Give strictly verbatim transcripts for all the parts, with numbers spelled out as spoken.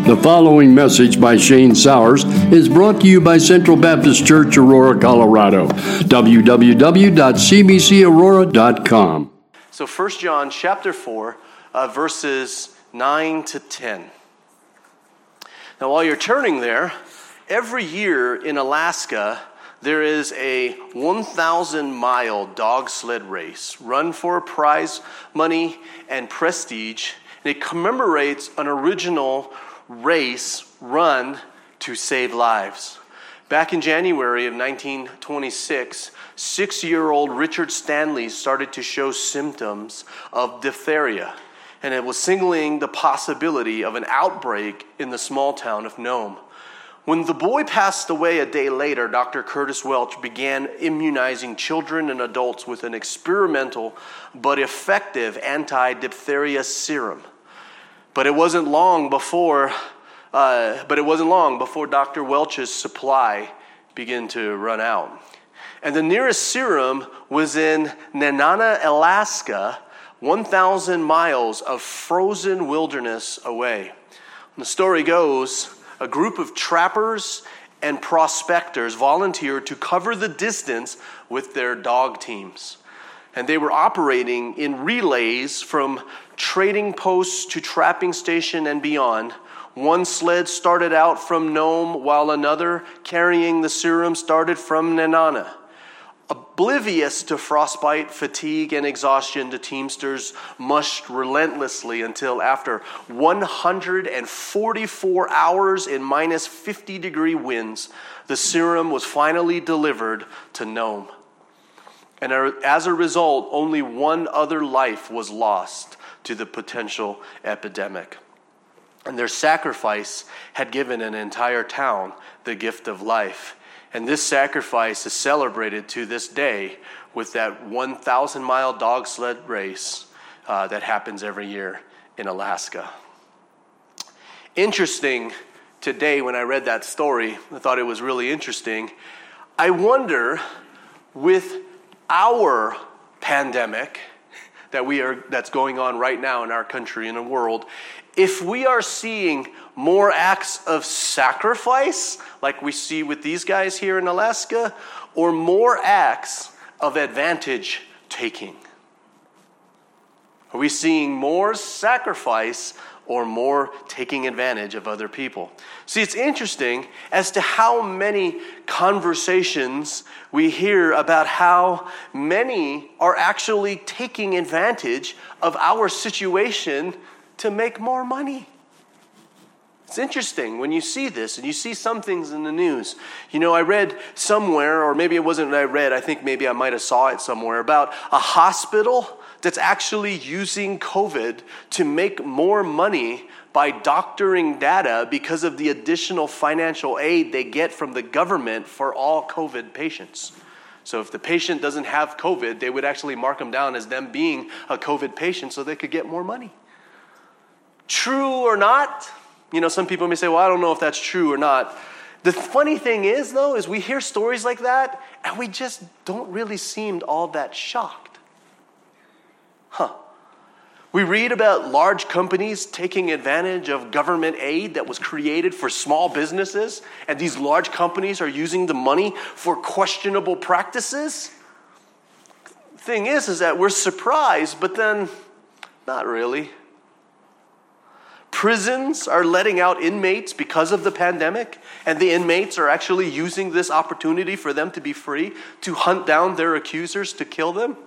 The following message by Shane Sowers is brought to you by Central Baptist Church, Aurora, Colorado. w w w dot c b c aurora dot com. So First John chapter four, uh, verses nine to ten. Now while you're turning there, every year in Alaska, there is a one thousand mile dog sled race run for prize money and prestige. And it commemorates an original race run to save lives. Back in January of nineteen twenty-six, six-year-old Richard Stanley started to show symptoms of diphtheria, and it was signaling the possibility of an outbreak in the small town of Nome. When the boy passed away a day later, Doctor Curtis Welch began immunizing children and adults with an experimental but effective anti-diphtheria serum. But it wasn't long before, uh, but it wasn't long before Doctor Welch's supply began to run out. And the nearest serum was in Nenana, Alaska, one thousand miles of frozen wilderness away. And the story goes, a group of trappers and prospectors volunteered to cover the distance with their dog teams. And they were operating in relays from trading posts to trapping station and beyond. One sled started out from Nome, while another, carrying the serum, started from Nenana. Oblivious to frostbite, fatigue, and exhaustion, the teamsters mushed relentlessly until after one hundred forty-four hours in minus fifty degree winds, the serum was finally delivered to Nome. And as a result, only one other life was lost to the potential epidemic. And their sacrifice had given an entire town the gift of life. And this sacrifice is celebrated to this day with that one thousand mile dog sled race uh, that happens every year in Alaska. Interesting, today when I read that story, I thought it was really interesting. I wonder, with our pandemic that we are that's going on right now in our country and the world, if we are seeing more acts of sacrifice like we see with these guys here in Alaska, or more acts of advantage taking. Are we seeing more sacrifice or more taking advantage of other people? See, it's interesting as to how many conversations we hear about how many are actually taking advantage of our situation to make more money. It's interesting when you see this and you see some things in the news. You know, I read somewhere, or maybe it wasn't what I read, I think maybe I might have saw it somewhere, about a hospital that's actually using COVID to make more money by doctoring data because of the additional financial aid they get from the government for all COVID patients. So if the patient doesn't have COVID, they would actually mark them down as them being a COVID patient so they could get more money. True or not? You know, some people may say, well, I don't know if that's true or not. The funny thing is, though, is we hear stories like that, and we just don't really seem all that shocked. Huh. We read about large companies taking advantage of government aid that was created for small businesses, and these large companies are using the money for questionable practices. Thing is, is that we're surprised, but then not really. Prisons are letting out inmates because of the pandemic, and the inmates are actually using this opportunity for them to be free, to hunt down their accusers, to kill them.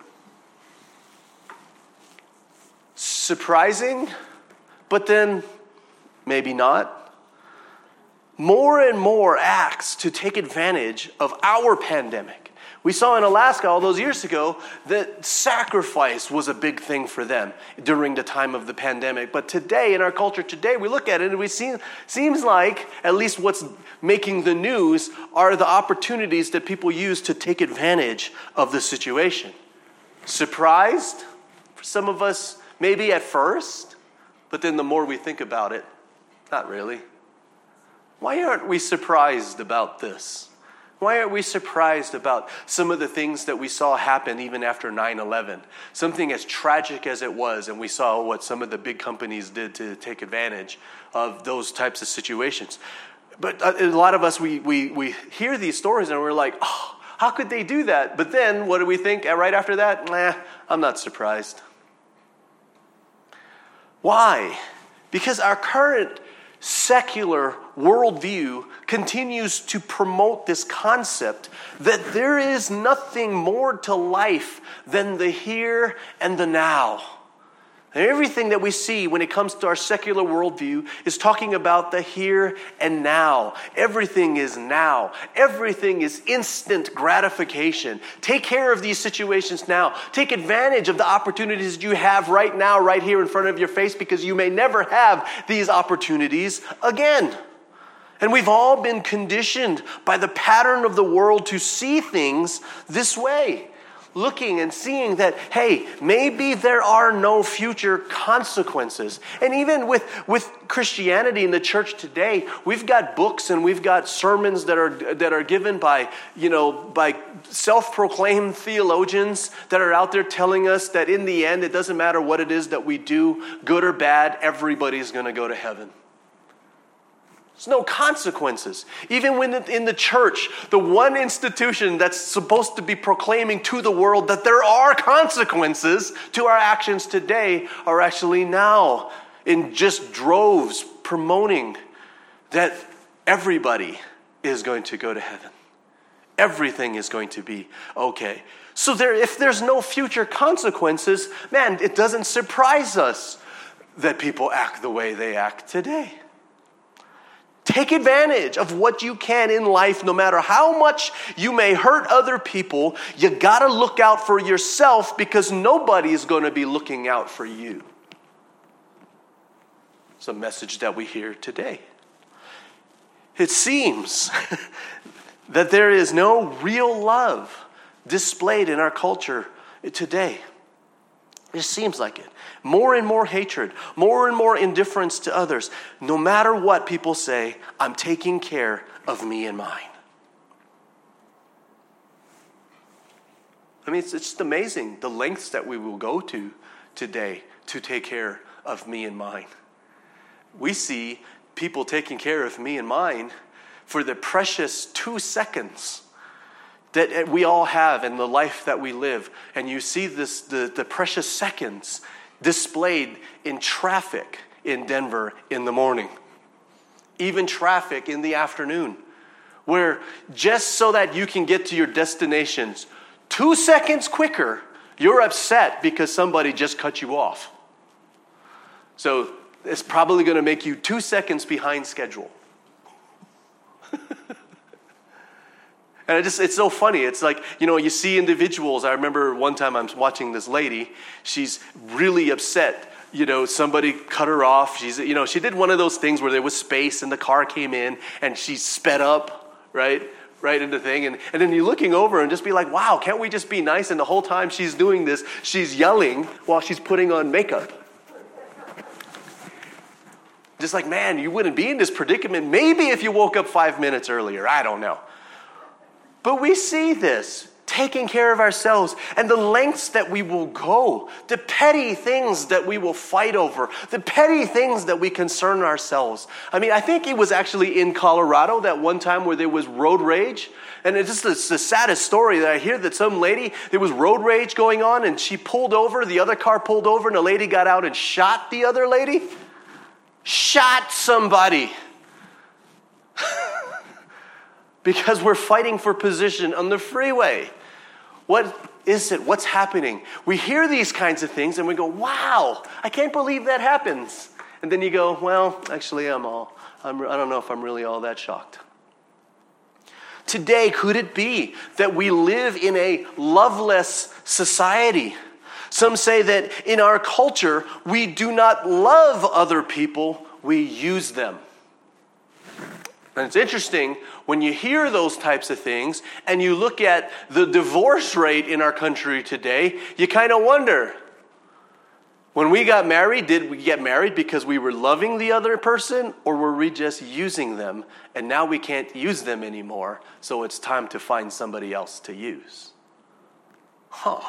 Surprising, but then maybe not. More and more acts to take advantage of our pandemic. We saw in Alaska all those years ago that sacrifice was a big thing for them during the time of the pandemic. But today, in our culture today, we look at it and we see, seems like at least what's making the news are the opportunities that people use to take advantage of the situation. Surprised? For some of us, maybe at first, but then the more we think about it, not really. Why aren't we surprised about this? Why aren't we surprised about some of the things that we saw happen even after nine eleven? Something as tragic as it was, and we saw what some of the big companies did to take advantage of those types of situations. But a lot of us, we we we hear these stories and we're like, oh, how could they do that? But then what do we think right after that? Nah, I'm not surprised. Why? Because our current secular worldview continues to promote this concept that there is nothing more to life than the here and the now. And everything that we see when it comes to our secular worldview is talking about the here and now. Everything is now. Everything is instant gratification. Take care of these situations now. Take advantage of the opportunities you have right now, right here in front of your face, because you may never have these opportunities again. And we've all been conditioned by the pattern of the world to see things this way. Looking and seeing that, hey, maybe there are no future consequences. And even with, with Christianity in the church today, we've got books and we've got sermons that are that are given by, you know, by self-proclaimed theologians that are out there telling us that in the end, it doesn't matter what it is that we do, good or bad, everybody's going to go to heaven. There's no consequences. Even when in the church, the one institution that's supposed to be proclaiming to the world that there are consequences to our actions today are actually now in just droves promoting that everybody is going to go to heaven. Everything is going to be okay. So there, if there's no future consequences, man, it doesn't surprise us that people act the way they act today. Take advantage of what you can in life, no matter how much you may hurt other people. You got to look out for yourself because nobody is going to be looking out for you. It's a message that we hear today. It seems that there is no real love displayed in our culture today. It seems like it. More and more hatred, more and more indifference to others. No matter what people say, I'm taking care of me and mine. I mean, it's, it's just amazing the lengths that we will go to today to take care of me and mine. We see people taking care of me and mine for the precious two seconds that we all have in the life that we live. And you see this the, the precious seconds displayed in traffic in Denver in the morning. Even traffic in the afternoon. Where just so that you can get to your destinations two seconds quicker, you're upset because somebody just cut you off. So it's probably going to make you two seconds behind schedule. And it just, it's so funny. It's like, you know, you see individuals. I remember one time I'm watching this lady. She's really upset. You know, somebody cut her off. She's, you know, she did one of those things where there was space and the car came in and she sped up, right? Right into the thing. And, and then you're looking over and just be like, wow, can't we just be nice? And the whole time she's doing this, she's yelling while she's putting on makeup. Just like, man, you wouldn't be in this predicament. Maybe if you woke up five minutes earlier. I don't know. But we see this, taking care of ourselves and the lengths that we will go, the petty things that we will fight over, the petty things that we concern ourselves. I mean, I think it was actually in Colorado that one time where there was road rage. And it's just the, the saddest story that I hear that some lady, there was road rage going on and she pulled over, the other car pulled over and the lady got out and shot the other lady. Shot somebody. Because we're fighting for position on the freeway. What is it? What's happening? We hear these kinds of things and we go, wow, I can't believe that happens. And then you go, well, actually I'm all, I'm, I don't know if I'm really all that shocked. Today, could it be that we live in a loveless society? Some say that in our culture, we do not love other people, we use them. And it's interesting when you hear those types of things and you look at the divorce rate in our country today, you kind of wonder, When we got married, did we get married because we were loving the other person, or were we just using them and now we can't use them anymore, so it's time to find somebody else to use? Huh.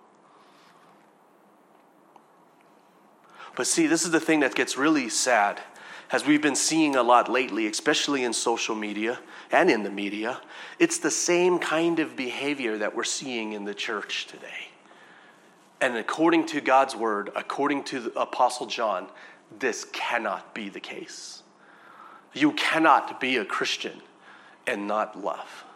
But see, this is the thing that gets really sad, as we've been seeing a lot lately, especially in social media and in the media. It's the same kind of behavior that we're seeing in the church today. And according to God's word, according to the Apostle John, this cannot be the case. You cannot be a Christian and not love.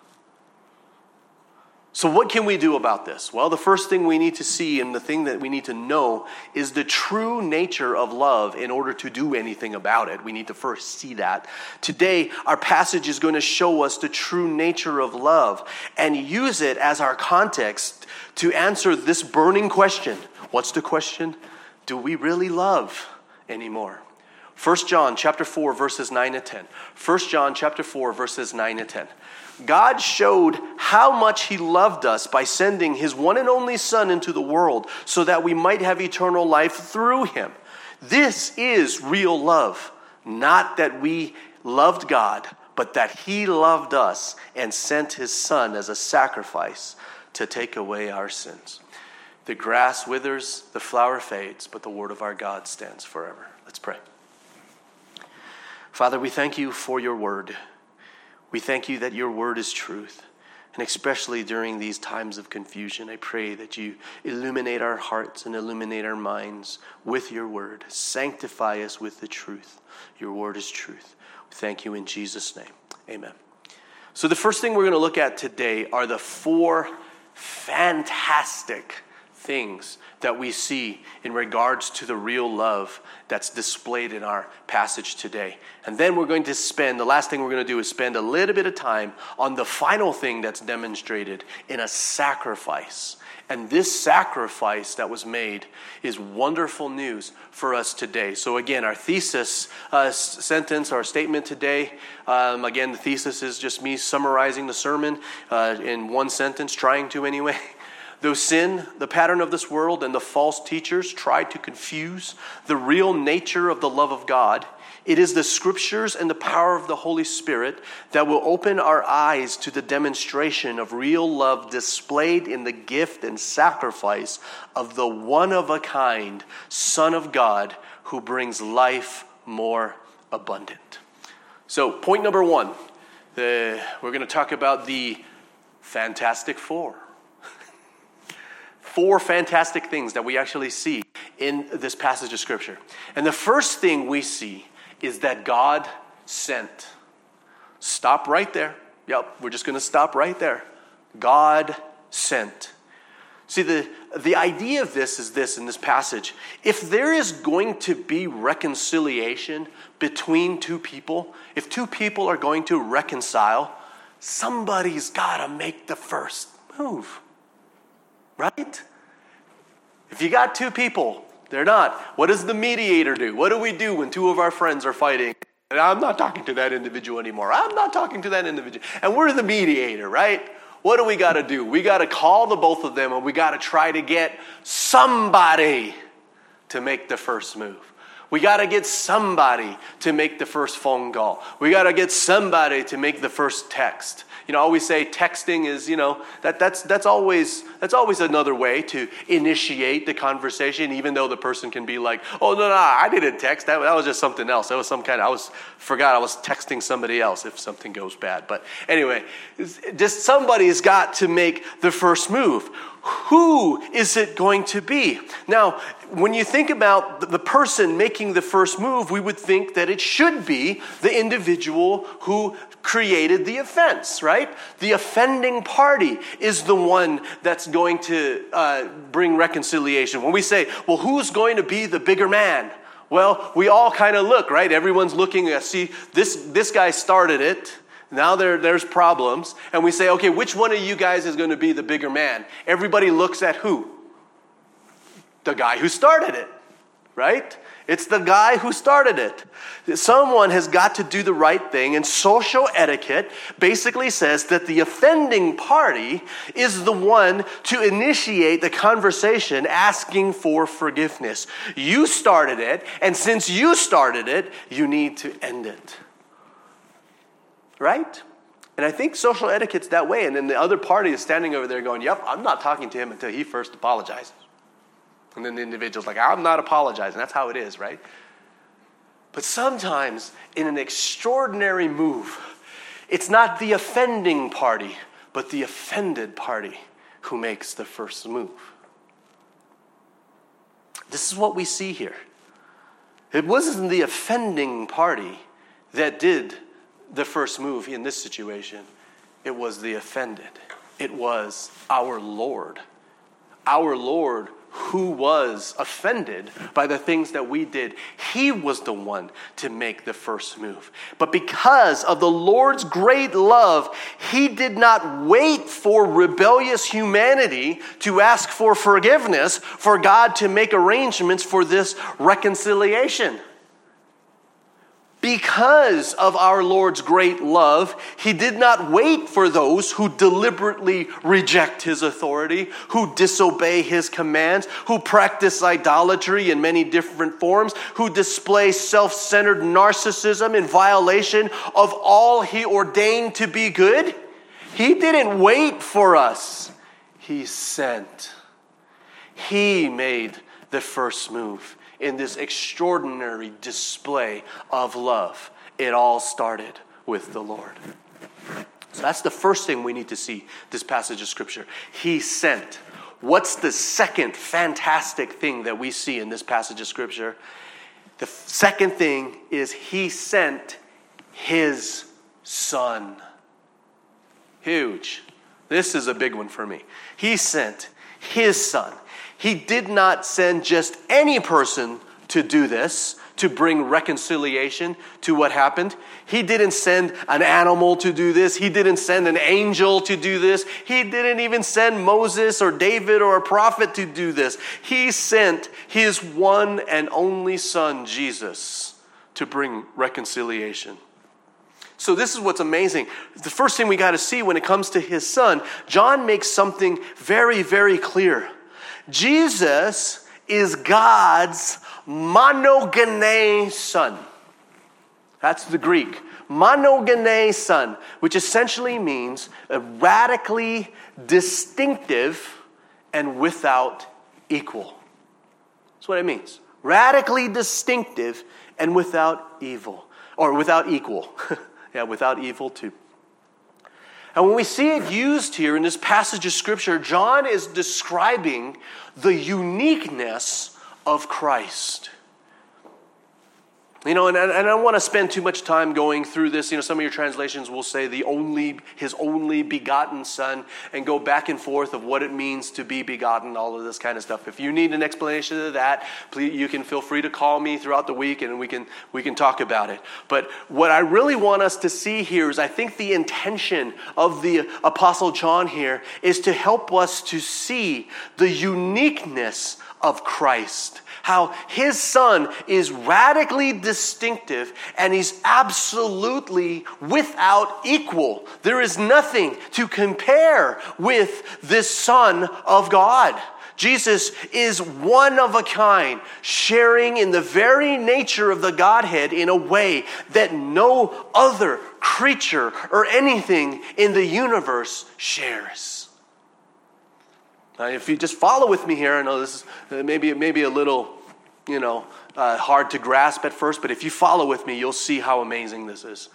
So what can we do about this? Well, the first thing we need to see, and the thing that we need to know, is the true nature of love. In order to do anything about it, we need to first see that. Today, our passage is going to show us the true nature of love and use it as our context to answer this burning question. What's the question? Do we really love anymore? First John chapter four, verses nine to ten. First John chapter four, verses nine to ten. God showed how much he loved us by sending his one and only Son into the world so that we might have eternal life through him. This is real love. Not that we loved God, but that he loved us and sent his Son as a sacrifice to take away our sins. The grass withers, the flower fades, but the word of our God stands forever. Let's pray. Father, we thank you for your word. We thank you that your word is truth. And especially during these times of confusion, I pray that you illuminate our hearts and illuminate our minds with your word. Sanctify us with the truth. Your word is truth. We thank you in Jesus' name. Amen. So the first thing we're going to look at today are the four fantastic things that we see in regards to the real love that's displayed in our passage today. And then we're going to spend, the last thing we're going to do is spend a little bit of time on the final thing that's demonstrated in a sacrifice. And this sacrifice that was made is wonderful news for us today. So again, our thesis uh, sentence, our statement today, um, again, the thesis is just me summarizing the sermon uh, in one sentence, trying to anyway. Though sin, the pattern of this world, and the false teachers try to confuse the real nature of the love of God, it is the scriptures and the power of the Holy Spirit that will open our eyes to the demonstration of real love displayed in the gift and sacrifice of the one-of-a-kind Son of God who brings life more abundant. So, point number one, the, we're going to talk about the Fantastic Four. Four fantastic things that we actually see in this passage of Scripture. And the first thing we see is that God sent. Stop right there. Yep, we're just going to stop right there. God sent. See, the, the idea of this is this in this passage. If there is going to be reconciliation between two people, if two people are going to reconcile, somebody's got to make the first move. Right? If you got two people, they're not. What does the mediator do? What do we do when two of our friends are fighting? And I'm not talking to that individual anymore. I'm not talking to that individual. And we're the mediator, right? What do we got to do? We got to call the both of them, and we got to try to get somebody to make the first move. We got to get somebody to make the first phone call. We got to get somebody to make the first text. You know, I always say texting is, you know, that that's that's always that's always another way to initiate the conversation, even though the person can be like, oh, no, no, I didn't text. That, that was just something else. That was some kind of, I was, forgot I was texting somebody else if something goes bad. But anyway, just somebody's got to make the first move. Who is it going to be? Now, when you think about the person making the first move, we would think that it should be the individual who created the offense, right? The offending party is the one that's going to uh, bring reconciliation. When we say, well, who's going to be the bigger man? Well, we all kind of look, right? Everyone's looking at, see, this, this guy started it. Now there, there's problems. And we say, okay, which one of you guys is going to be the bigger man? Everybody looks at who? The guy who started it, right? It's the guy who started it. Someone has got to do the right thing, and social etiquette basically says that the offending party is the one to initiate the conversation asking for forgiveness. You started it, and since you started it, you need to end it. Right? And I think social etiquette's that way, and then the other party is standing over there going, yep, I'm not talking to him until he first apologizes. And then the individual's like, I'm not apologizing. That's how it is, right? But sometimes in an extraordinary move, it's not the offending party, but the offended party who makes the first move. This is what we see here. It wasn't the offending party that did the first move in this situation. It was the offended. It was our Lord. Our Lord who was offended by the things that we did. He was the one to make the first move. But because of the Lord's great love, he did not wait for rebellious humanity to ask for forgiveness for God to make arrangements for this reconciliation. Because of our Lord's great love, he did not wait for those who deliberately reject his authority, who disobey his commands, who practice idolatry in many different forms, who display self-centered narcissism in violation of all he ordained to be good. He didn't wait for us. He sent. He made the first move in this extraordinary display of love. It all started with the Lord. So that's the first thing we need to see this passage of Scripture. He sent. What's the second fantastic thing that we see in this passage of Scripture? The second thing is he sent his Son. Huge. This is a big one for me. He sent his Son. He did not send just any person to do this, to bring reconciliation to what happened. He didn't send an animal to do this. He didn't send an angel to do this. He didn't even send Moses or David or a prophet to do this. He sent his one and only Son, Jesus, to bring reconciliation. So this is what's amazing. The first thing we got to see when it comes to his Son, John makes something very, very clear. Jesus is God's monogene Son. That's the Greek. Monogene Son, which essentially means a radically distinctive and without equal. That's what it means. Radically distinctive and without evil. Or without equal. Yeah, without evil too. And when we see it used here in this passage of Scripture, John is describing the uniqueness of Christ. You know, and, and I don't want to spend too much time going through this. You know, some of your translations will say the only, his only begotten Son, and go back and forth of what it means to be begotten, all of this kind of stuff. If you need an explanation of that, please, you can feel free to call me throughout the week, and we can we can talk about it. But what I really want us to see here is, I think the intention of the Apostle John here is to help us to see the uniqueness of Christ. How his Son is radically distinctive and he's absolutely without equal. There is nothing to compare with this Son of God. Jesus is one of a kind, sharing in the very nature of the Godhead in a way that no other creature or anything in the universe shares. Now, if you just follow with me here, I know this is maybe maybe a little, you know, uh, hard to grasp at first, but if you follow with me, you'll see how amazing this is.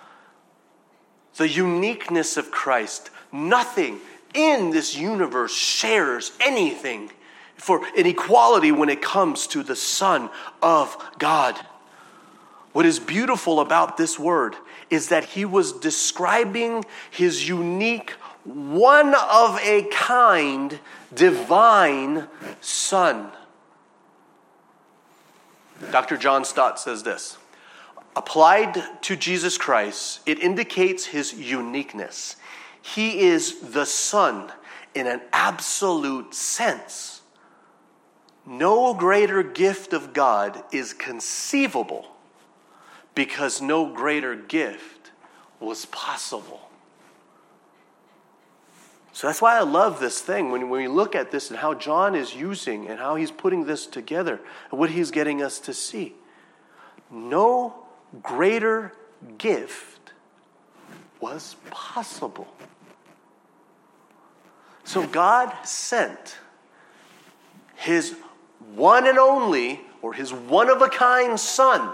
The uniqueness of Christ. Nothing in this universe shares anything for inequality when it comes to the Son of God. What is beautiful about this word is that he was describing his unique, one of a kind, divine Son. Doctor John Stott says this: applied to Jesus Christ, it indicates his uniqueness. He is the Son in an absolute sense. no greater gift of God is conceivable because no greater gift was possible. So that's why I love this thing. When we look at this and how John is using and how he's putting this together and what he's getting us to see. No greater gift was possible. So God sent his one and only, or his one-of-a-kind son,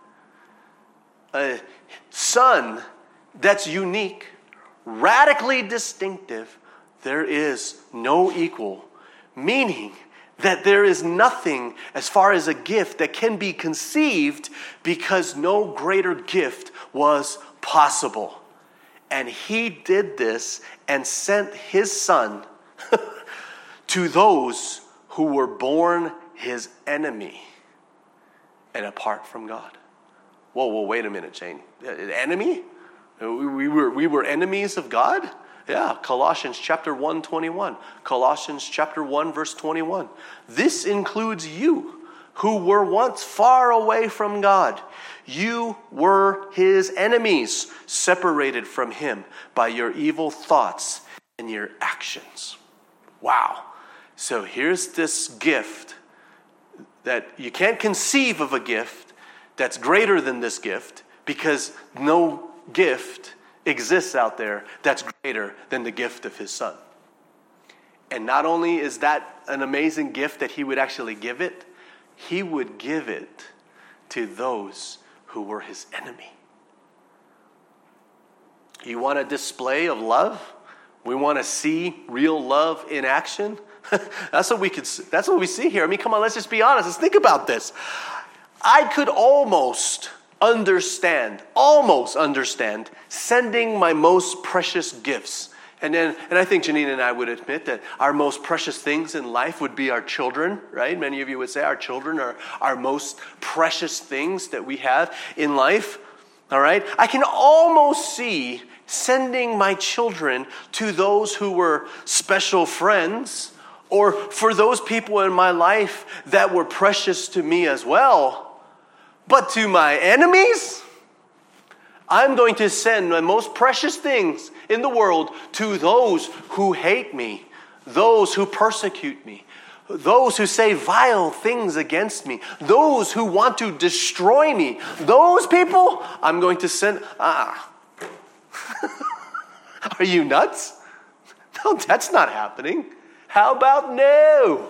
a son that's unique, radically distinctive. There is no equal, meaning that there is nothing as far as a gift that can be conceived because no greater gift was possible. And he did this and sent his son to those who were born his enemy and apart from God. Whoa, whoa, wait a minute, Shane. Enemy? We were, we were enemies of God? Yeah, Colossians chapter one, twenty-one. Colossians chapter one, verse twenty-one. This includes you who were once far away from God. You were his enemies, separated from him by your evil thoughts and your actions. Wow. So here's this gift that you can't conceive of a gift that's greater than this gift because no gift exists out there that's greater than the gift of his son. And not only is that an amazing gift that he would actually give it, he would give it to those who were his enemy. You want a display of love? We want to see real love in action? That's what we could. That's what we see here. I mean, come on, let's just be honest. Let's think about this. I could almost understand, almost understand, sending my most precious gifts. And then, and I think Janine and I would admit that our most precious things in life would be our children, right? Many of you would say our children are our most precious things that we have in life, all right? I can almost see sending my children to those who were special friends or for those people in my life that were precious to me as well. But to my enemies, I'm going to send my most precious things in the world to those who hate me, those who persecute me, those who say vile things against me, those who want to destroy me. Those people, I'm going to send. Ah. Are you nuts? No, that's not happening. How about no?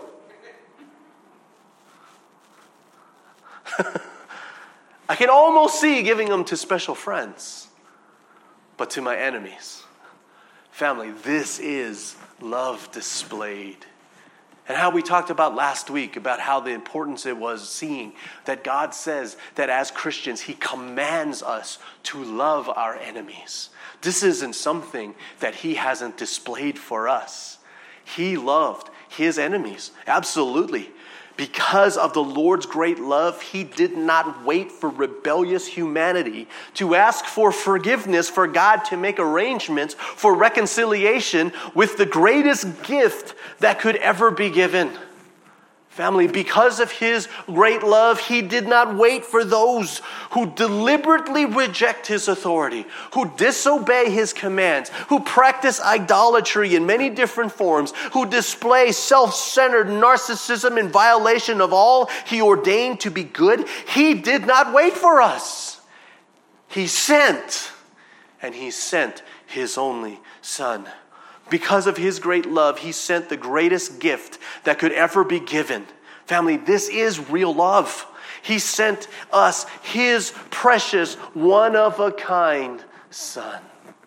I can almost see giving them to special friends, but to my enemies. Family, this is love displayed. And how we talked about last week about how the importance it was seeing that God says that as Christians, he commands us to love our enemies. This isn't something that he hasn't displayed for us. He loved his enemies, absolutely. Because of the Lord's great love, he did not wait for rebellious humanity to ask for forgiveness, for God to make arrangements for reconciliation with the greatest gift that could ever be given. Family, because of his great love, he did not wait for those who deliberately reject his authority, who disobey his commands, who practice idolatry in many different forms, who display self-centered narcissism in violation of all he ordained to be good. He did not wait for us. He sent, and he sent his only son. Because of his great love, he sent the greatest gift that could ever be given. Family, this is real love. He sent us his precious, one-of-a-kind son.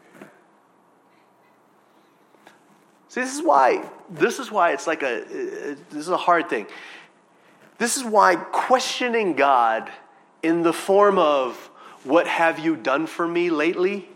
See, this is why, this is why it's like a, this is a hard thing. This is why questioning God in the form of, what have you done for me lately?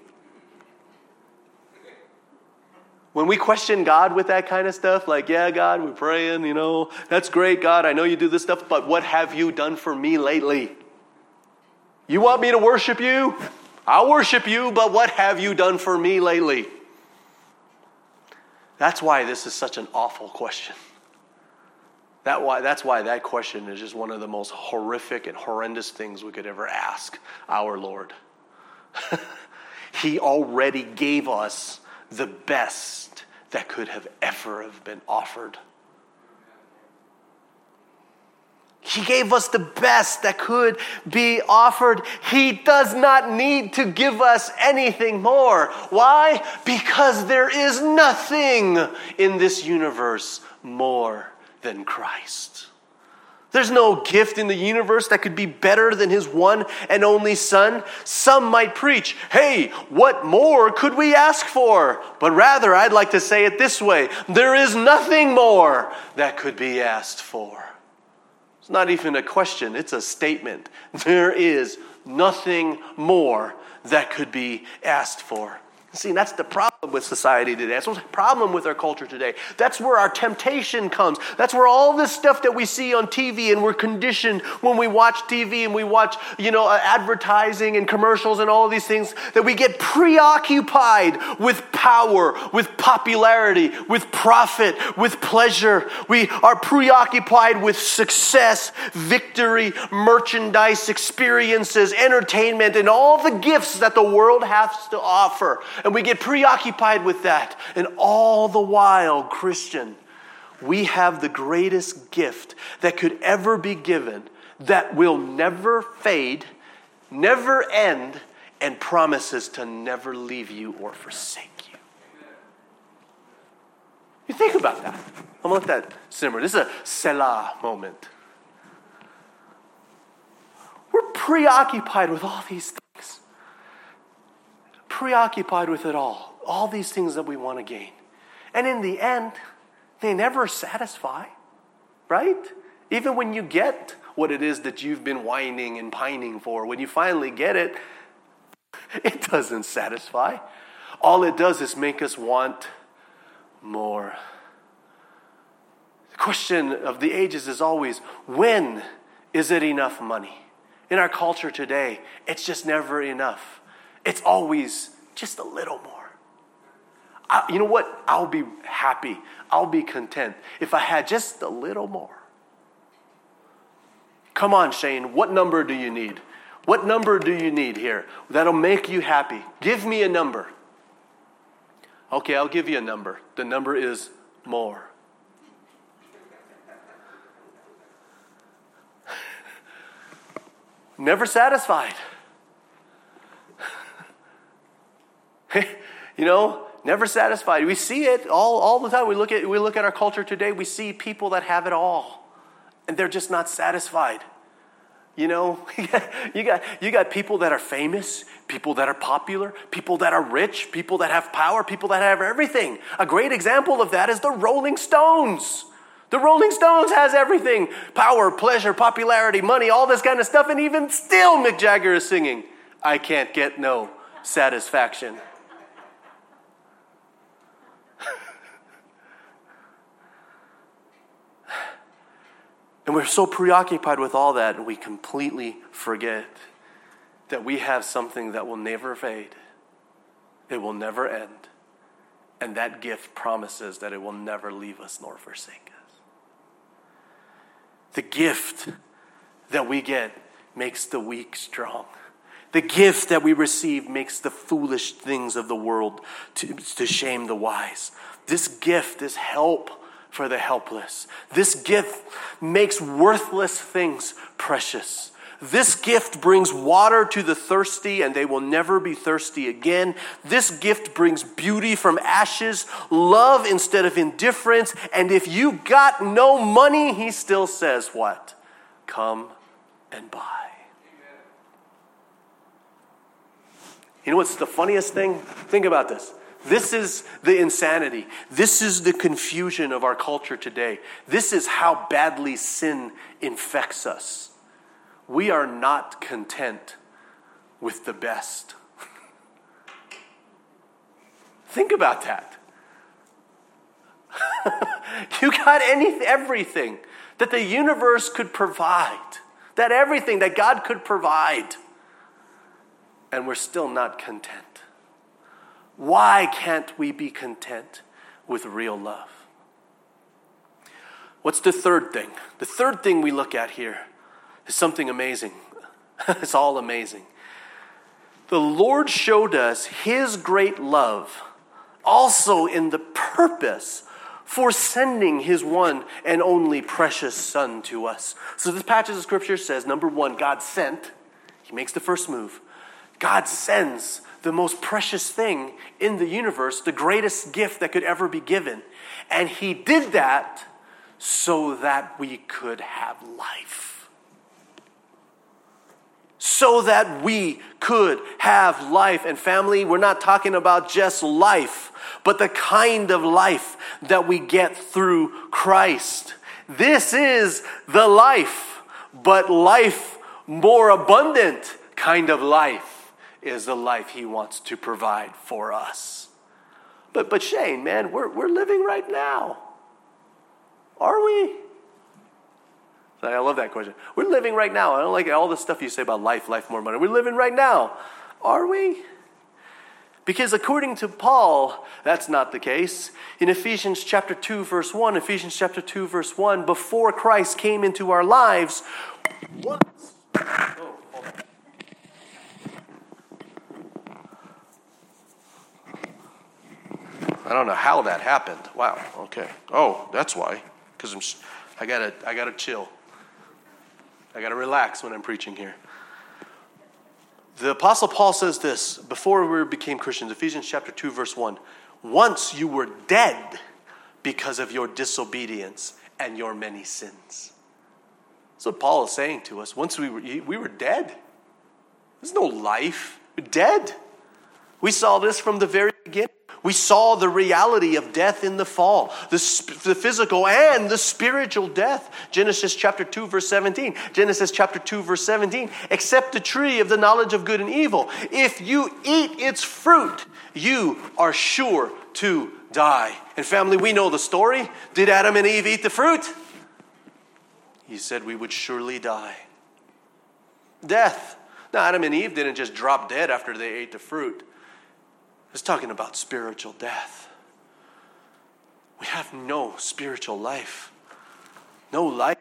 When we question God with that kind of stuff, like, yeah, God, we're praying, you know, that's great, God, I know you do this stuff, but what have you done for me lately? You want me to worship you? I'll worship you, but what have you done for me lately? That's why this is such an awful question. That why, that's why that question is just one of the most horrific and horrendous things we could ever ask our Lord. He already gave us the best that could have ever have been offered. He gave us the best that could be offered. He does not need to give us anything more. Why? Because there is nothing in this universe more than Christ. There's no gift in the universe that could be better than his one and only Son. Some might preach, hey, what more could we ask for? But rather, I'd like to say it this way. There is nothing more that could be asked for. It's not even a question, it's a statement. There is nothing more that could be asked for. See, that's the problem with society today. That's the problem with our culture today. That's where our temptation comes. That's where all this stuff that we see on T V, and we're conditioned when we watch T V and we watch, you know, uh, advertising and commercials and all of these things, that we get preoccupied with power, with popularity, with profit, with pleasure. We are preoccupied with success, victory, merchandise, experiences, entertainment, and all the gifts that the world has to offer. And we get preoccupied with that. And all the while, Christian, we have the greatest gift that could ever be given, that will never fade, never end, and promises to never leave you or forsake you. You think about that. I'm going to let that simmer. This is a Selah moment. We're preoccupied with all these things. Preoccupied with it all. All these things that we want to gain. And in the end, they never satisfy. Right? Even when you get what it is that you've been whining and pining for, when you finally get it, it doesn't satisfy. All it does is make us want more. The question of the ages is always, when is it enough money? In our culture today, it's just never enough. It's always just a little more. I, you know what? I'll be happy. I'll be content if I had just a little more. Come on, Shane. What number do you need? What number do you need here that'll make you happy? Give me a number. Okay, I'll give you a number. The number is more. Never satisfied. You know, never satisfied. We see it all, all the time. We look at we look at our culture today. We see people that have it all, and they're just not satisfied. You know, you got you got people that are famous, people that are popular, people that are rich, people that have power, people that have everything. A great example of that is the Rolling Stones. The Rolling Stones has everything: power, pleasure, popularity, money, all this kind of stuff, and even still Mick Jagger is singing, "I can't get no satisfaction." And we're so preoccupied with all that, and we completely forget that we have something that will never fade. It will never end. And that gift promises that it will never leave us nor forsake us. The gift that we get makes the weak strong. The gift that we receive makes the foolish things of the world to, to shame the wise. This gift is help for the helpless. This gift makes worthless things precious. This gift brings water to the thirsty, and they will never be thirsty again. This gift brings beauty from ashes, love instead of indifference. And if you got no money, he still says what? Come and buy. You know what's the funniest thing? Think about this. This is the insanity. This is the confusion of our culture today. This is how badly sin infects us. We are not content with the best. Think about that. You got anything, everything that the universe could provide, that everything that God could provide, and we're still not content. Why can't we be content with real love? What's the third thing? The third thing we look at here is something amazing. It's all amazing. The Lord showed us his great love also in the purpose for sending his one and only precious Son to us. So this passage of Scripture says, number one, God sent. He makes the first move. God sends the most precious thing in the universe, the greatest gift that could ever be given. And he did that so that we could have life. So that we could have life. And family, we're not talking about just life, but the kind of life that we get through Christ. This is the life, but life more abundant kind of life is the life he wants to provide for us. But but Shane, man, we're we're living right now. Are we? I love that question. We're living right now. I don't like all the stuff you say about life, life, more money. We're living right now. Are we? Because according to Paul, that's not the case. In Ephesians chapter two, verse one, Ephesians chapter two, verse one, before Christ came into our lives, once. Oh, hold on. I don't know how that happened. Wow. Okay. Oh, that's why. Because I'm, I gotta, I gotta chill. I got to relax when I'm preaching here. The Apostle Paul says this, before we became Christians, Ephesians chapter two, verse one. Once you were dead because of your disobedience and your many sins. That's what Paul is saying to us. Once we were, we were dead. There's no life. We're dead. We saw this from the very beginning. We saw the reality of death in the fall, the, the physical and the spiritual death. Genesis chapter two, verse seventeen. Genesis chapter two, verse seventeen. Except the tree of the knowledge of good and evil. If you eat its fruit, you are sure to die. And family, we know the story. Did Adam and Eve eat the fruit? He said we would surely die. Death. Now, Adam and Eve didn't just drop dead after they ate the fruit. It's talking about spiritual death. We have no spiritual life. No life.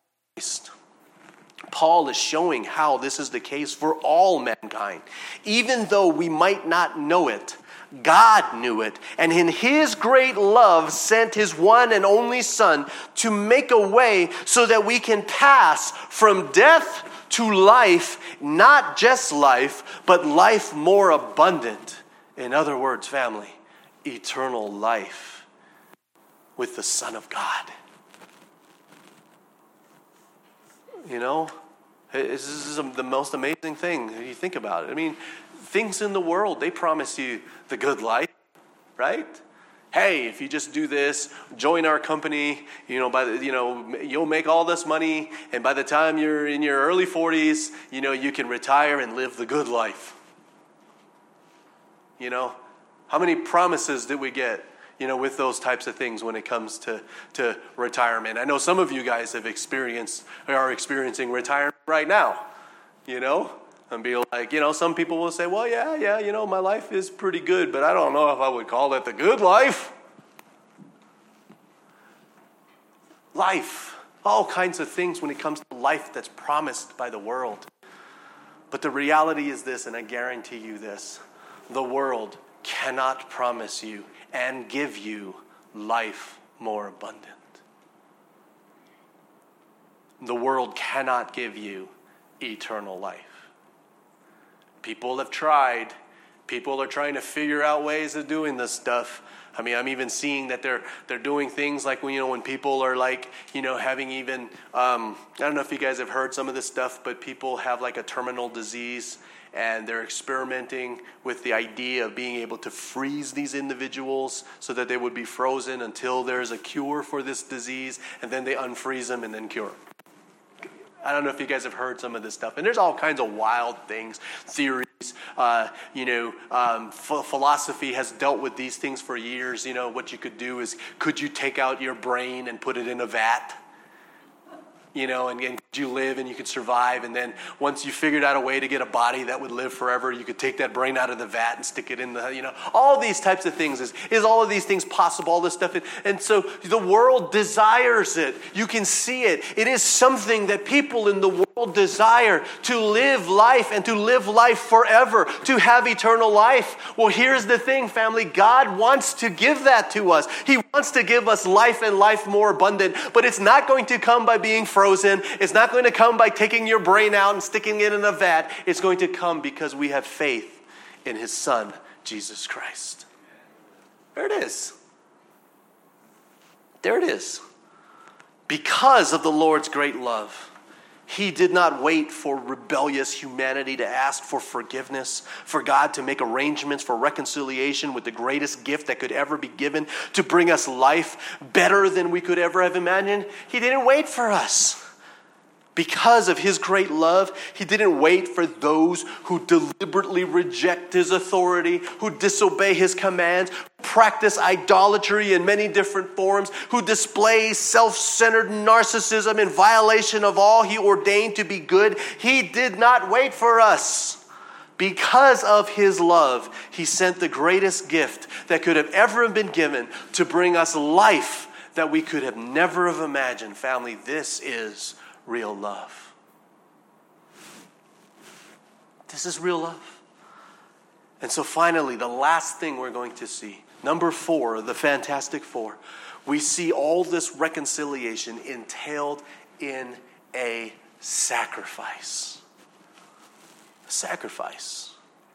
Paul is showing how this is the case for all mankind. Even though we might not know it, God knew it. And in his great love sent his one and only Son to make a way so that we can pass from death to life, not just life, but life more abundant. In other words, family, eternal life with the Son of God. You know, this is the most amazing thing when you think about it. I mean, things in the world, they promise you the good life, right? Hey, if you just do this, join our company, you know, by the, you know, you'll make all this money, and by the time you're in your early forties, you know, you can retire and live the good life. You know, how many promises did we get, you know, with those types of things when it comes to, to retirement? I know some of you guys have experienced, or are experiencing retirement right now, you know, and be like, you know, some people will say, well, yeah, yeah, you know, my life is pretty good, but I don't know if I would call it the good life. Life, all kinds of things when it comes to life that's promised by the world. But the reality is this, and I guarantee you this. The world cannot promise you and give you life more abundant. The world cannot give you eternal life. People have tried. People are trying to figure out ways of doing this stuff. I mean, I'm even seeing that they're they're doing things like, you know, when people are like, you know, having even, um, I don't know if you guys have heard some of this stuff, but people have like a terminal disease. And they're experimenting with the idea of being able to freeze these individuals so that they would be frozen until there's a cure for this disease, and then they unfreeze them and then cure them. I don't know if you guys have heard some of this stuff. And there's all kinds of wild things, theories. Uh, you know, um, ph- philosophy has dealt with these things for years. You know, what you could do is, could you take out your brain and put it in a vat? you know, and, and you live and you could survive. And then once you figured out a way to get a body that would live forever, you could take that brain out of the vat and stick it in the, you know, all these types of things. Is, is all of these things possible, all this stuff? And, and so the world desires it. You can see it. It is something that people in the world desire, to live life and to live life forever, to have eternal life. Well, here's the thing, family. God wants to give that to us. He wants to give us life and life more abundant, but it's not going to come by being frozen. It's not going to come by taking your brain out and sticking it in a vat. It's going to come because we have faith in his Son, Jesus Christ. There it is. There it is. Because of the Lord's great love, he did not wait for rebellious humanity to ask for forgiveness, for God to make arrangements for reconciliation with the greatest gift that could ever be given, to bring us life better than we could ever have imagined. He didn't wait for us. Because of his great love, he didn't wait for those who deliberately reject his authority, who disobey his commands, practice idolatry in many different forms, who display self-centered narcissism in violation of all he ordained to be good. He did not wait for us. Because of his love, he sent the greatest gift that could have ever been given to bring us life that we could have never have imagined. Family, this is real love. This is real love. And so finally, the last thing we're going to see, number four, the Fantastic Four, we see all this reconciliation entailed in a sacrifice. A sacrifice.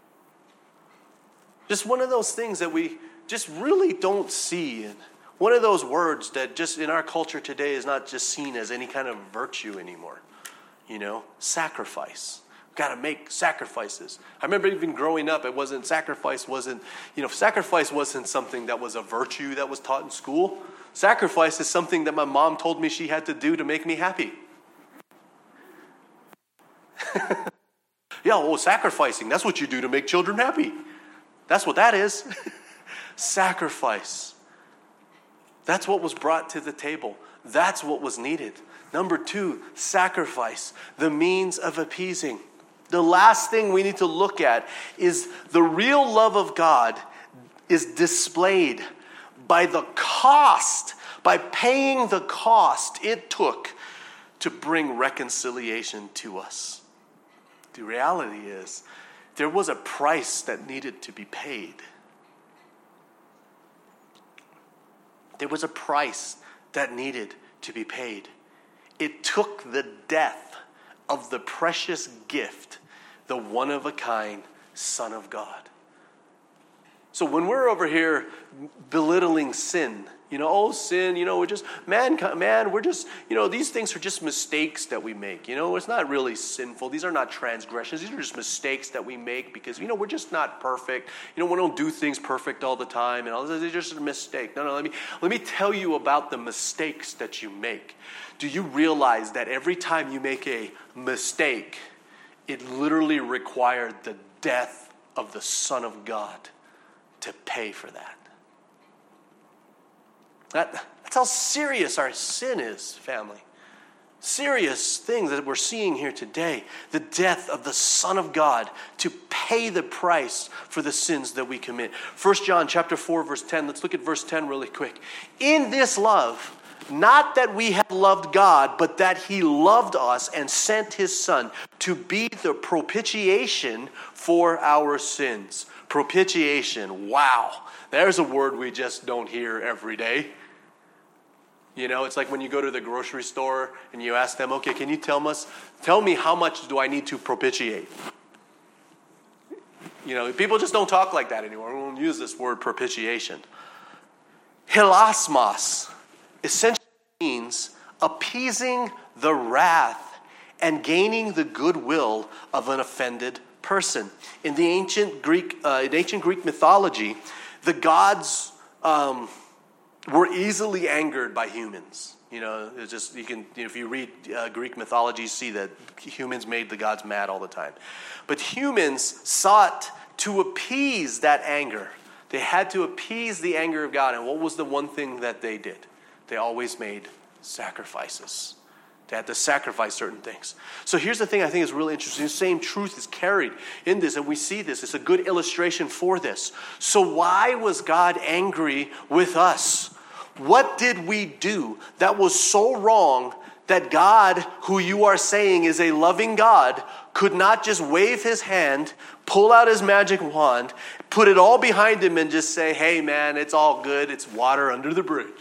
Just one of those things that we just really don't see. And one of those words that just in our culture today is not just seen as any kind of virtue anymore. You know, sacrifice. We've got to make sacrifices. I remember even growing up, it wasn't, sacrifice wasn't, you know, sacrifice wasn't something that was a virtue that was taught in school. Sacrifice is something that my mom told me she had to do to make me happy. Yeah, well, sacrificing, that's what you do to make children happy. That's what that is. Sacrifice. That's what was brought to the table. That's what was needed. Number two, sacrifice, the means of appeasing. The last thing we need to look at is the real love of God is displayed by the cost, by paying the cost it took to bring reconciliation to us. The reality is, there was a price that needed to be paid. There was a price that needed to be paid. It took the death of the precious gift, the one-of-a-kind Son of God. So when we're over here belittling sin, you know, oh, sin, you know, we're just, man, man, we're just, you know, these things are just mistakes that we make. You know, it's not really sinful. These are not transgressions. These are just mistakes that we make because, you know, we're just not perfect. You know, we don't do things perfect all the time. And all this. They're just a mistake. No, no, let me, let me tell you about the mistakes that you make. Do you realize that every time you make a mistake, it literally required the death of the Son of God to pay for that? That, that's how serious our sin is, family. Serious things that we're seeing here today. The death of the Son of God to pay the price for the sins that we commit. First John chapter four, verse ten. Let's look at verse ten really quick. In this love, not that we have loved God, but that he loved us and sent his Son to be the propitiation for our sins. Propitiation. Wow. There's a word we just don't hear every day. You know, it's like when you go to the grocery store and you ask them, okay, can you tell us, tell me how much do I need to propitiate? You know, people just don't talk like that anymore. We don't use this word propitiation. Hilasmos essentially means appeasing the wrath and gaining the goodwill of an offended person. In the ancient Greek, uh, in ancient Greek mythology, the gods um, were easily angered by humans. You know, it's just you can you know, if you read uh, Greek mythology, you see that humans made the gods mad all the time. But humans sought to appease that anger. They had to appease the anger of God. And what was the one thing that they did? They always made sacrifices. They had to sacrifice certain things. So here's the thing I think is really interesting. The same truth is carried in this, and we see this. It's a good illustration for this. So why was God angry with us? What did we do that was so wrong that God, who you are saying is a loving God, could not just wave his hand, pull out his magic wand, put it all behind him and just say, hey man, it's all good. It's water under the bridge.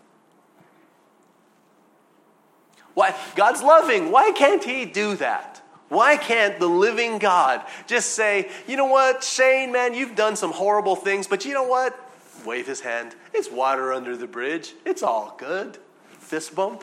Why? God's loving. Why can't he do that? Why can't the living God just say, you know what, Shane, man, you've done some horrible things, but you know what? Wave his hand. It's water under the bridge. It's all good. Fist bump.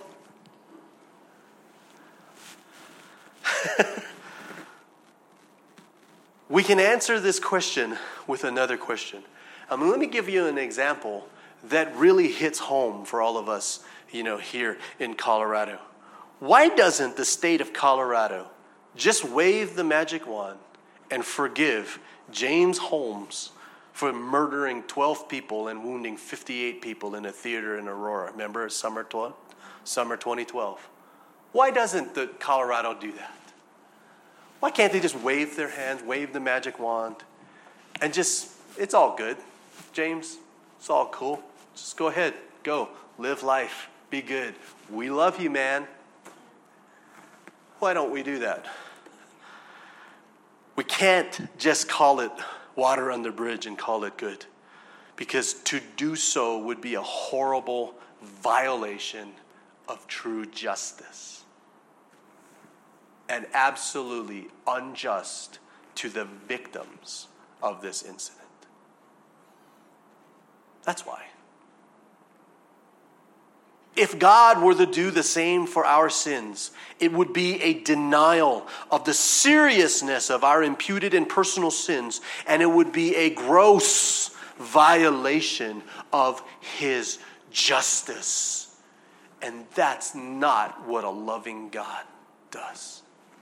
We can answer this question with another question. I mean, let me give you an example that really hits home for all of us, you know, here in Colorado. Why doesn't the state of Colorado just wave the magic wand and forgive James Holmes for murdering twelve people and wounding fifty-eight people in a theater in Aurora? Remember summer twelve, summer twenty twelve? Why doesn't the Colorado do that? Why can't they just wave their hands, wave the magic wand, and just, it's all good, James. It's all cool. Just go ahead, go, live life, be good. We love you, man. Why don't we do that? We can't just call it water on the bridge and call it good, because to do so would be a horrible violation of true justice and absolutely unjust to the victims of this incident. That's why. If God were to do the same for our sins, it would be a denial of the seriousness of our imputed and personal sins, and it would be a gross violation of his justice. And that's not what a loving God does.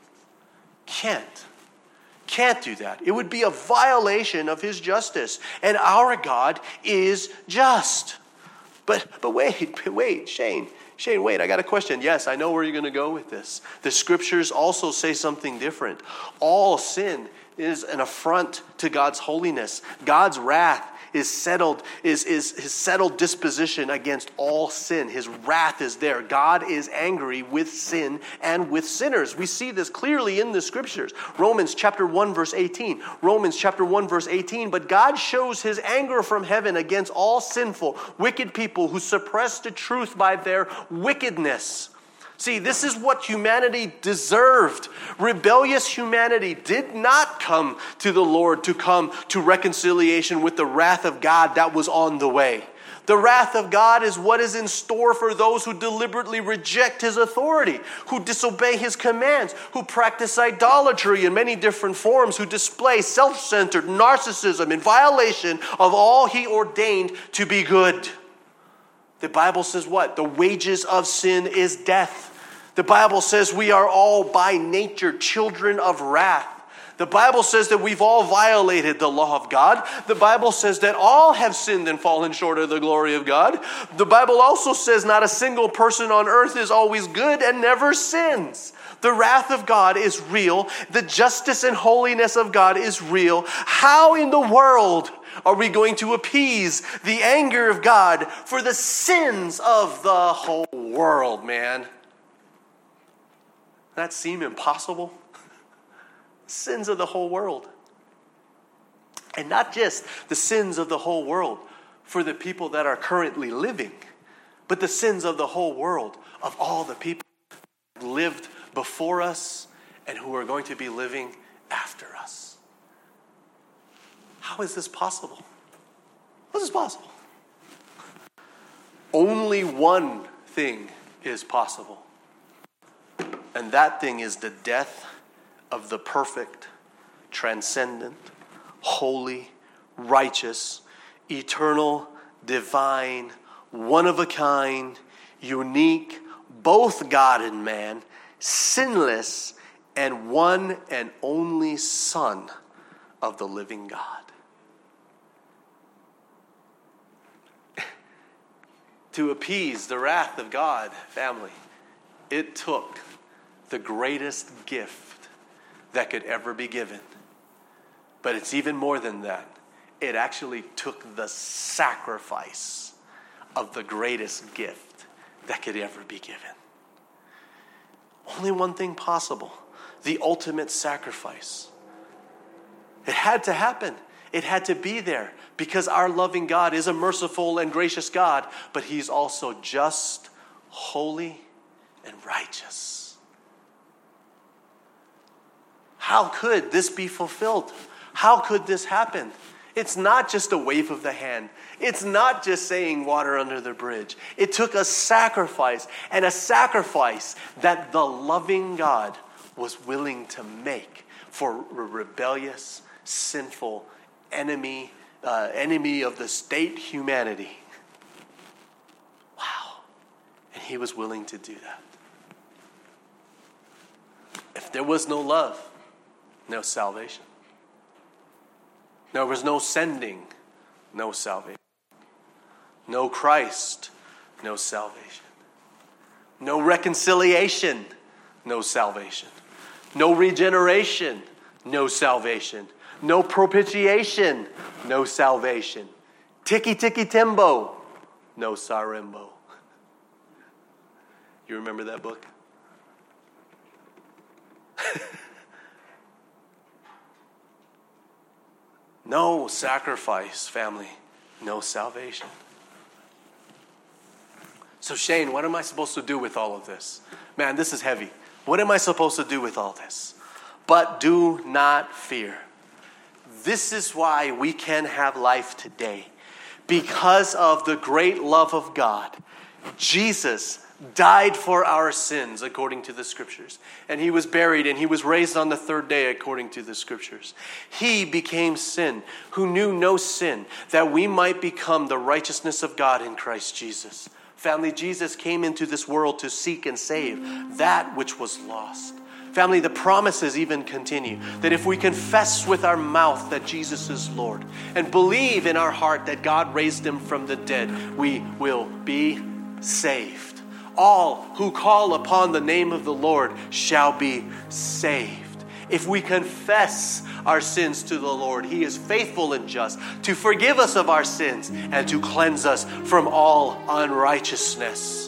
Can't. Can't do that. It would be a violation of his justice. And our God is just. But but wait, wait, Shane, Shane, wait, I got a question. Yes, I know where you're going to go with this. The scriptures also say something different. All sin is an affront to God's holiness. God's wrath is settled, is, is his settled disposition against all sin. His wrath is there. God is angry with sin and with sinners. We see this clearly in the scriptures. Romans chapter one, verse eighteen. Romans chapter one, verse eighteen. But God shows his anger from heaven against all sinful, wicked people who suppress the truth by their wickedness. See, this is what humanity deserved. Rebellious humanity did not come to the Lord to come to reconciliation with the wrath of God that was on the way. The wrath of God is what is in store for those who deliberately reject his authority, who disobey his commands, who practice idolatry in many different forms, who display self-centered narcissism in violation of all he ordained to be good. The Bible says what? The wages of sin is death. The Bible says we are all by nature children of wrath. The Bible says that we've all violated the law of God. The Bible says that all have sinned and fallen short of the glory of God. The Bible also says not a single person on earth is always good and never sins. The wrath of God is real. The justice and holiness of God is real. How in the world are we going to appease the anger of God for the sins of the whole world, man? That seem impossible? Sins of the whole world. And not just the sins of the whole world for the people that are currently living, but the sins of the whole world of all the people who lived before us and who are going to be living after us. How is this possible? How is this possible? Only one thing is possible. And that thing is the death of the perfect, transcendent, holy, righteous, eternal, divine, one-of-a-kind, unique, both God and man, sinless, and one and only Son of the living God. To appease the wrath of God, family, it took the greatest gift that could ever be given. But it's even more than that. It actually took the sacrifice of the greatest gift that could ever be given. Only one thing possible, the ultimate sacrifice. It had to happen. It had to be there because our loving God is a merciful and gracious God, but he's also just, holy, and righteous. How could this be fulfilled? How could this happen? It's not just a wave of the hand. It's not just saying water under the bridge. It took a sacrifice, and a sacrifice that the loving God was willing to make for a rebellious, sinful enemy, uh, enemy of the state humanity. Wow. And he was willing to do that. If there was no love, no salvation. There was no sending, no salvation. No Christ, no salvation. No reconciliation, no salvation. No regeneration, no salvation. No propitiation, no salvation. Tiki tiki timbo, no sarimbo. You remember that book? No sacrifice, family. No salvation. So Shane, what am I supposed to do with all of this? Man, this is heavy. What am I supposed to do with all this? But do not fear. This is why we can have life today. Because of the great love of God. Jesus died for our sins according to the scriptures. And he was buried and he was raised on the third day according to the scriptures. He became sin who knew no sin, that we might become the righteousness of God in Christ Jesus. Family, Jesus came into this world to seek and save that which was lost. Family, the promises even continue that if we confess with our mouth that Jesus is Lord and believe in our heart that God raised him from the dead, we will be saved. All who call upon the name of the Lord shall be saved. If we confess our sins to the Lord, he is faithful and just to forgive us of our sins and to cleanse us from all unrighteousness.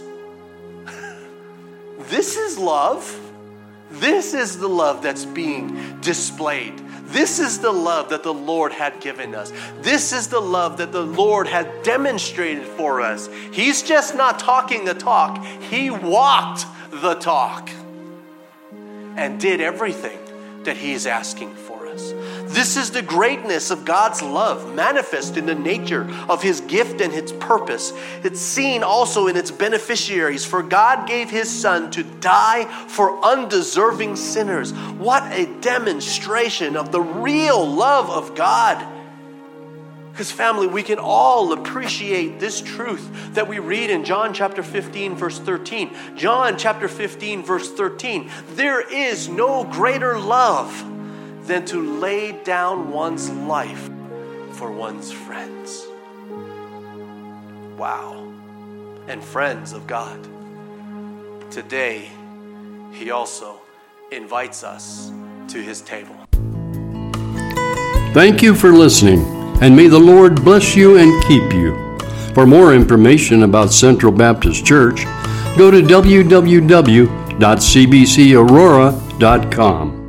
This is love. This is the love that's being displayed. This is the love that the Lord had given us. This is the love that the Lord had demonstrated for us. He's just not talking the talk. He walked the talk and did everything that he is asking for us. This is the greatness of God's love manifest in the nature of his gift and its purpose. It's seen also in its beneficiaries. For God gave his son to die for undeserving sinners. What a demonstration of the real love of God. Because family, we can all appreciate this truth that we read in John chapter fifteen, verse thirteen. John chapter fifteen, verse thirteen. There is no greater love than to lay down one's life for one's friends. Wow. And friends of God. Today, he also invites us to his table. Thank you for listening, and may the Lord bless you and keep you. For more information about Central Baptist Church, go to w w w dot c b c aurora dot com.